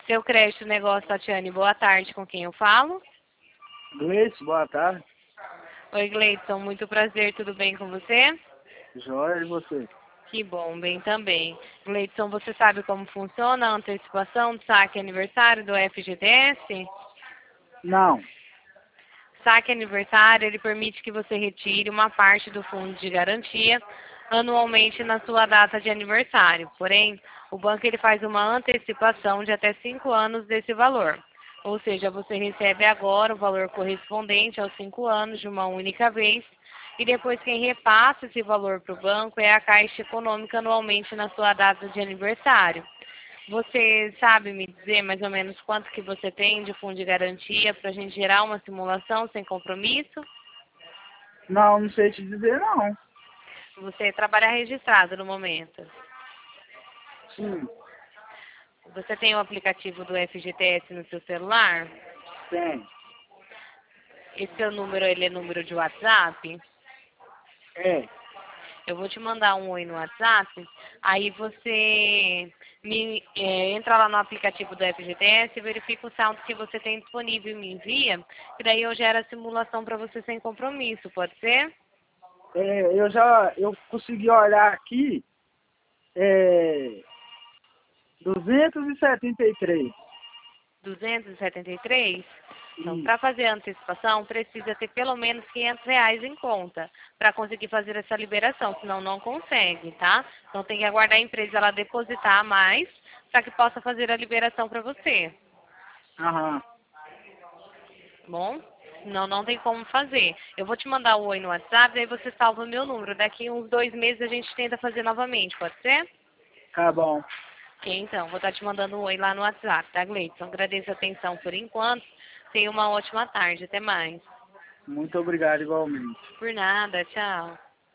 Seu crédito negócio, Tatiane, boa tarde, com quem eu falo? Gleice, boa tarde. Oi, Gleidson, muito prazer, tudo bem com você? Jóia, e você? Que bom, bem também. Gleidson, você sabe como funciona a antecipação do saque aniversário do FGTS? Não. Saque aniversário, ele permite que você retire uma parte do fundo de garantia anualmente na sua data de aniversário. Porém, o banco ele faz uma antecipação de até 5 anos desse valor. Ou seja, você recebe agora o valor correspondente aos 5 anos de uma única vez e depois quem repassa esse valor para o banco é a Caixa Econômica anualmente na sua data de aniversário. Você sabe me dizer mais ou menos quanto que você tem de fundo de garantia para a gente gerar uma simulação sem compromisso? Não, não sei te dizer não. Você trabalha registrado no momento. Sim, Você tem o aplicativo do FGTS no seu celular? tem. Esse seu número, ele é número de WhatsApp? É. Eu vou te mandar um oi no WhatsApp, aí você entra lá no aplicativo do FGTS, verifica o saldo que você tem disponível e me envia, e daí eu gero a simulação para você sem compromisso, pode ser? Eu consegui olhar aqui, é, 273. 273? Então, Isso. para fazer a antecipação, precisa ter pelo menos R$ 500 em conta para conseguir fazer essa liberação, senão não consegue, tá? Então, tem que aguardar a empresa ela depositar mais para que possa fazer a liberação para você, Aham. tá bom? Senão não tem como fazer. Eu vou te mandar o oi no WhatsApp, aí você salva o meu número. Daqui uns 2 meses a gente tenta fazer novamente, pode ser? Tá bom. Ok, então, vou estar te mandando um oi lá no WhatsApp, tá, Gleidson? Agradeço a atenção por enquanto. Tenha uma ótima tarde. Até mais. Muito obrigado igualmente. Por nada. Tchau.